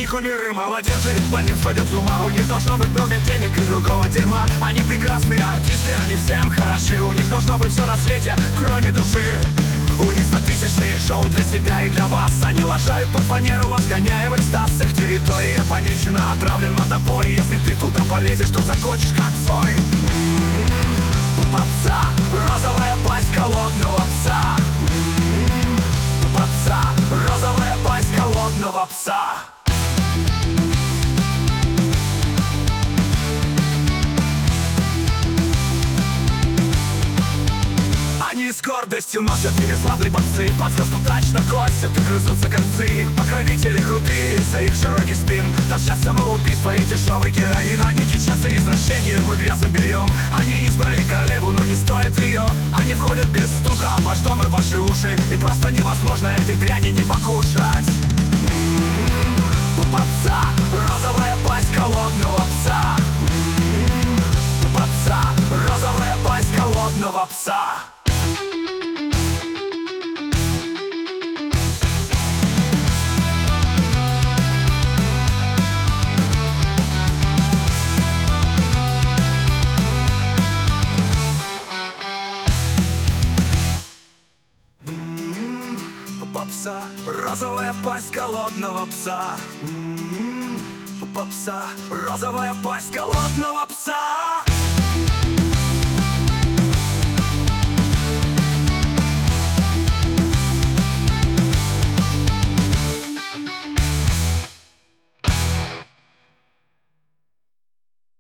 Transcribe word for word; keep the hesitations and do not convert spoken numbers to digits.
них умеры молодежи, по ним сходят с ума. У них должно быть много денег и другого дерьма. Они прекрасные артисты, они всем хороши. У них должно быть все на свете, кроме души. У них стотысячные шоу для себя и для вас. Они лажают под фанеру, возгоняя в экстаз. Их территория понищена, отравлен монополий. Если ты туда полезешь, то закончишь как свой. Попса, розовая пасть голодного пса. Попса, розовая пасть голодного пса. Они с гордостью носят переславные борцы. Под звездом точно косят и грызутся концы. Покровители крутые из-за их широких спин. Тащат самоубийство и дешевый героин. Они кичатся извращением, мы грязным бельем. Они избрали королеву, но не стоит ее. Они входят без стука в ваш дом и ваши уши. И просто невозможно этой дряни не покушать. Попса, розовая пасть голодного пса. Попса, розовая пасть голодного пса. Попса, розовая пасть голодного пса. Попса, розовая пасть голодного пса.